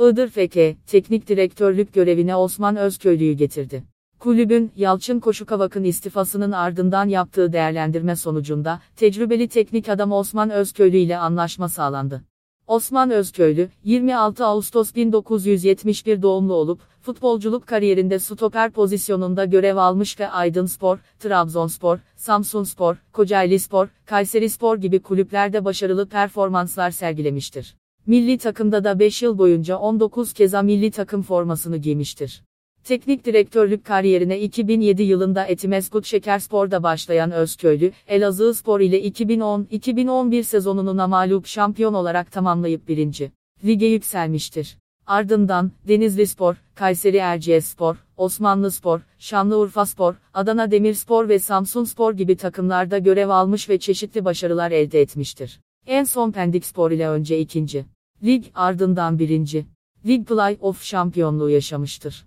Iğdır FK, teknik direktörlük görevine Osman Özköylü'yü getirdi. Kulübün, Yalçın Koşukavak'ın istifasının ardından yaptığı değerlendirme sonucunda, tecrübeli teknik adam Osman Özköylü ile anlaşma sağlandı. Osman Özköylü, 26 Ağustos 1971 doğumlu olup, futbolculuk kariyerinde stoper pozisyonunda görev almış ve Aydınspor, Trabzonspor, Samsunspor, Kocaelispor, Kayserispor gibi kulüplerde başarılı performanslar sergilemiştir. Milli takımda da 5 yıl boyunca 19 kez milli takım formasını giymiştir. Teknik direktörlük kariyerine 2007 yılında Etimesgut Şekerspor'da başlayan Özköylü, Elazığspor ile 2010-2011 sezonunu namağlup şampiyon olarak tamamlayıp 1. Lige yükselmiştir. Ardından, Denizlispor, Kayseri Erciyesspor, Osmanlıspor, Şanlıurfaspor, Adana Demirspor ve Samsunspor gibi takımlarda görev almış ve çeşitli başarılar elde etmiştir. En son Pendikspor ile önce 2. Lig, ardından 1. Lig Play-off şampiyonluğu yaşamıştır.